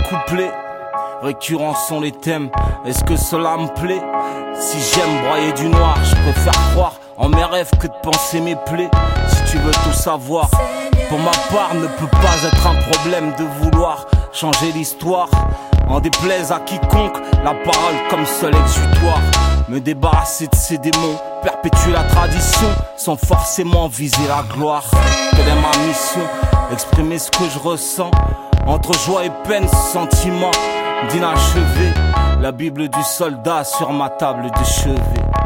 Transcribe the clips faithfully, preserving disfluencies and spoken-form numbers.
couplet, récurrents sont les thèmes. Est-ce que cela me plaît? Si j'aime broyer du noir, je préfère croire en mes rêves que de penser mes plaies. Si tu veux tout savoir, pour ma part ne peut pas être un problème de vouloir changer l'histoire. En déplaise à quiconque, la parole comme seul exutoire. Me débarrasser de ces démons, perpétuer la tradition, sans forcément viser la gloire. Telle est ma mission, exprimer ce que je ressens, entre joie et peine, sentiment d'inachevé. La Bible du soldat sur ma table de chevet.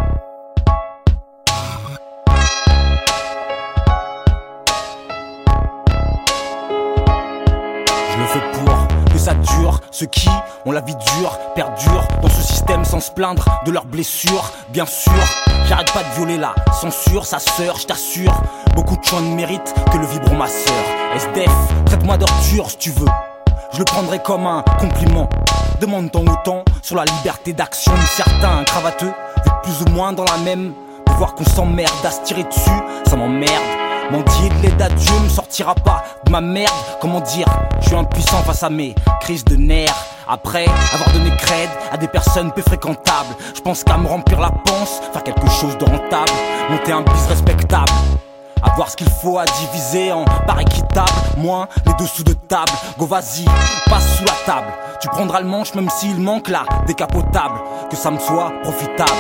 Je le fais pour que ça dure. Ceux qui ont la vie dure perdurent dans ce système sans se plaindre de leurs blessures. Bien sûr, j'arrête pas de violer la censure. Sa sœur, je t'assure, beaucoup de gens ne méritent que le vibrant ma sœur. S D F, traite-moi d'ordure si tu veux, je le prendrai comme un compliment. Demande ton autant sur la liberté d'action de certains cravateux, vu plus ou moins dans la même. De voir qu'on s'emmerde à se tirer dessus, ça m'emmerde. Mendier de l'aide à Dieu me sortira pas de ma merde. Comment dire, je suis impuissant face à mes crises de nerfs. Après avoir donné cred à des personnes peu fréquentables, je pense qu'à me remplir la panse, faire quelque chose de rentable, monter un bis respectable, avoir ce qu'il faut à diviser en part équitable. Moins les dessous de table, go vas-y, passe sous la table. Tu prendras le manche même s'il manque la décapotable, que ça me soit profitable.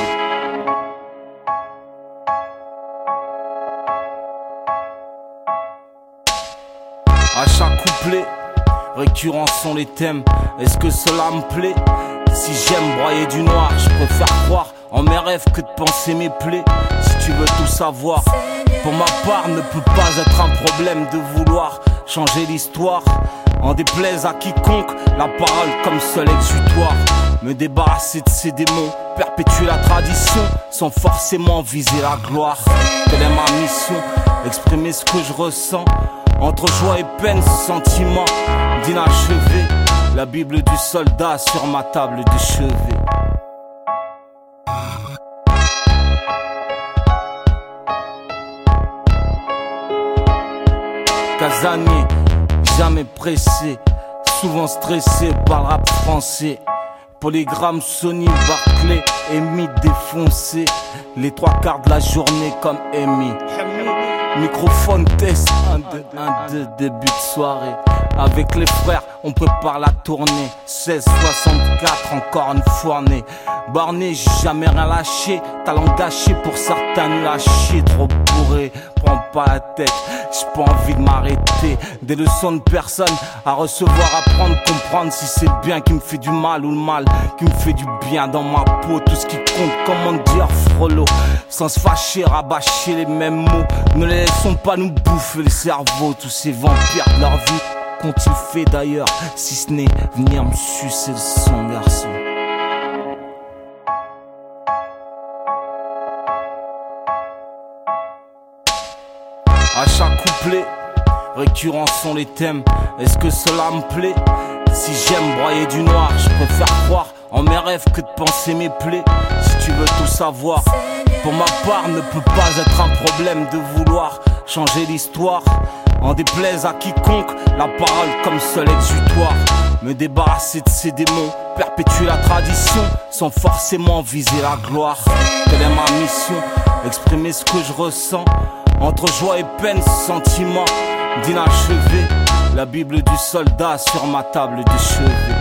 À chaque couplet, récurrents sont les thèmes. Est-ce que cela me plaît? Si j'aime broyer du noir, je préfère croire en mes rêves que de penser mes plaies. Si tu veux tout savoir, pour ma part ne peut pas être un problème de vouloir changer l'histoire. En déplaise à quiconque, la parole comme seul exutoire. Me débarrasser de ces démons, perpétuer la tradition, sans forcément viser la gloire. Telle est ma mission, exprimer ce que je ressens, entre joie et peine, sentiment d'inachevé. La Bible du soldat sur ma table de chevet. Casanier, jamais pressé, souvent stressé par le rap français. Polygramme, Sony, Barclay, Amy défoncé, les trois quarts de la journée comme Amy. Microphone test, un, deux, un, deux, début de soirée. Avec les frères, on prépare la tournée. seize soixante-quatre, encore une fournée. Borné, j'ai jamais rien lâché. Talent gâché pour certains nuls à chier. Trop bourré, prends pas la tête, j'ai pas envie de m'arrêter. Des leçons de personne à recevoir, apprendre, comprendre si c'est le bien qui me fait du mal ou le mal qui me fait du bien dans ma peau. Tout ce qui compte, comment dire, frollo, sans se fâcher, rabâcher les mêmes mots. Ne les laissons pas nous bouffer le cerveau. Tous ces vampires de leur vie, qu'ont-ils fait d'ailleurs, si ce n'est venir me sucer le son, garçon. À chaque couplet, récurrents sont les thèmes. Est-ce que cela me plaît? Si j'aime broyer du noir, je préfère croire en mes rêves que de penser mes plaies. Si tu veux tout savoir, pour ma part ne peut pas être un problème de vouloir changer l'histoire. En déplaise à quiconque, la parole comme seul exutoire. Me débarrasser de ces démons, perpétuer la tradition, sans forcément viser la gloire. Telle est ma mission, exprimer ce que je ressens, entre joie et peine, sentiment d'inachevé. La Bible du soldat sur ma table de chevet.